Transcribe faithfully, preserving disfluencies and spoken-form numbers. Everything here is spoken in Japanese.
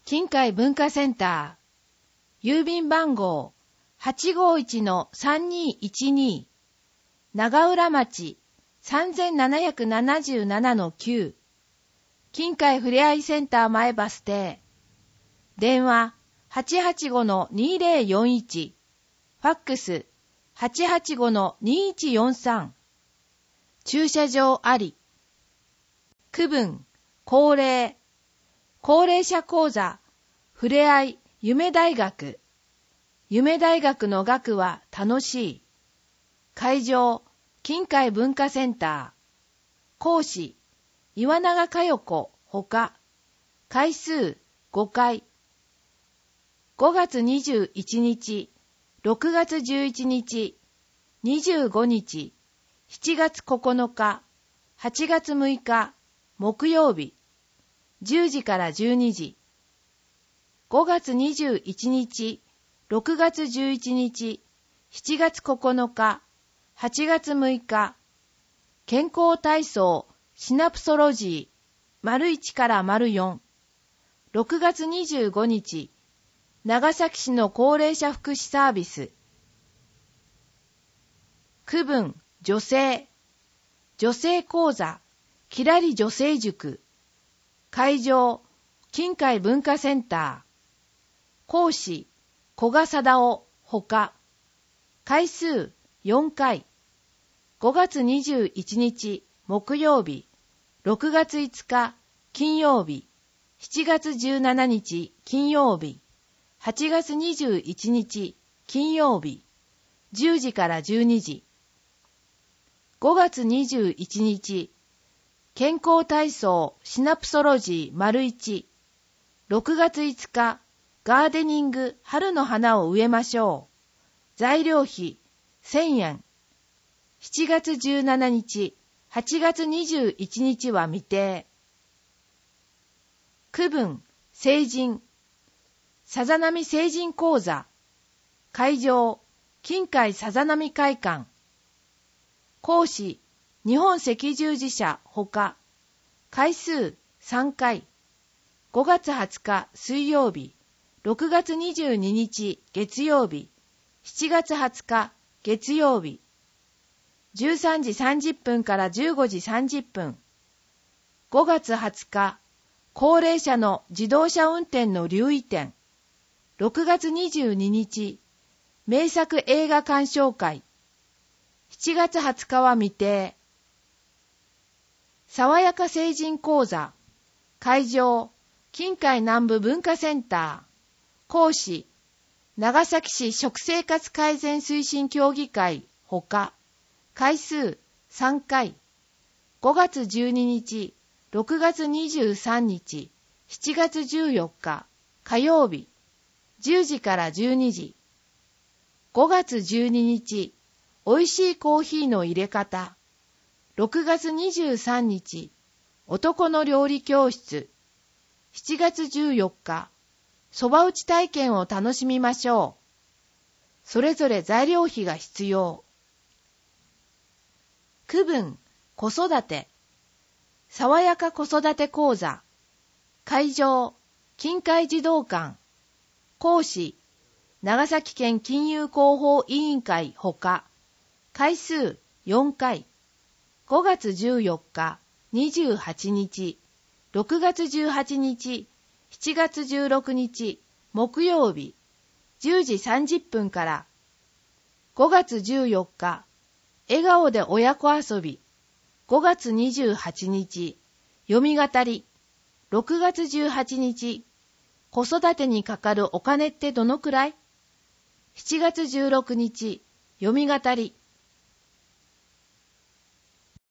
近海文化センター、郵便番号 はちごいちのさんにいちに、長浦町 さんなななななのきゅう、近海ふれあいセンター前バス停、電話 はちはちごのにぜろよんいち、ファックス はちはちごのにいちよんさん、駐車場あり。区分、高齢、高齢者講座、ふれあい、夢大学。夢大学の学は楽しい。会場、近海文化センター。講師、岩永佳代子ほか。回数ごかい。ごがつにじゅういちにち、ろくがつじゅういちにち、にじゅうごにち、しちがつここのか、はちがつむいか、木曜日、じゅうじからじゅうにじ。ごがつにじゅういちにち、ろくがつじゅういちにち、しちがつここのか、はちがつむいか、健康体操シナプソロジー、丸いちから丸よん。ろくがつにじゅうごにち、長崎市の高齢者福祉サービス。区分、女性。女性講座、きらり女性塾。会場、近海文化センター。講師、古賀貞夫ほか。回数よんかい。ごがつにじゅういちにち木曜日、ろくがついつか金曜日、しちがつじゅうしちにち金曜日、はちがつにじゅういちにち金曜日、じゅうじからじゅうにじ。ごがつにじゅういちにち、健康体操シナプソロジー丸いち。ろくがついつか、ガーデニング春の花を植えましょう。材料費せんえん。しちがつじゅうしちにち、はちがつにじゅういちにちは未定。区分、成人。さざなみ成人講座。会場、近海さざなみ会館。講師、日本赤十字社ほか。回数さんかい。ごがつはつか水曜日、ろくがつにじゅうににち月曜日、しちがつはつか月曜日。じゅうさんじさんじゅっぷんからじゅうごじさんじゅっぷん。ごがつはつか、高齢者の自動車運転の留意点。ろくがつにじゅうににち、名作映画鑑賞会。しちがつはつかは未定。爽やか成人講座。会場、近海南部文化センター。講師、長崎市食生活改善推進協議会ほか。回数さんかい。ごがつじゅうににち、ろくがつにじゅうさんにち、しちがつじゅうよっか火曜日、じゅうじからじゅうにじ。ごがつじゅうににち、おいしいコーヒーの入れ方。ろくがつにじゅうさんにち、男の料理教室。しちがつじゅうよっか、そば打ち体験を楽しみましょう。それぞれ材料費が必要。区分、子育て。爽やか子育て講座。会場、近海児童館。講師、長崎県金融広報委員会ほか。回数よんかい。ごがつじゅうよっか、にじゅうはちにち、ろくがつじゅうはちにち、しちがつじゅうろくにち、木曜日、じゅうじさんじゅっぷんから。ごがつじゅうよっか、笑顔で親子遊び。ごがつにじゅうはちにち、読み語り。ろくがつじゅうはちにち、子育てにかかるお金ってどのくらい？しちがつじゅうろくにち、読み語り。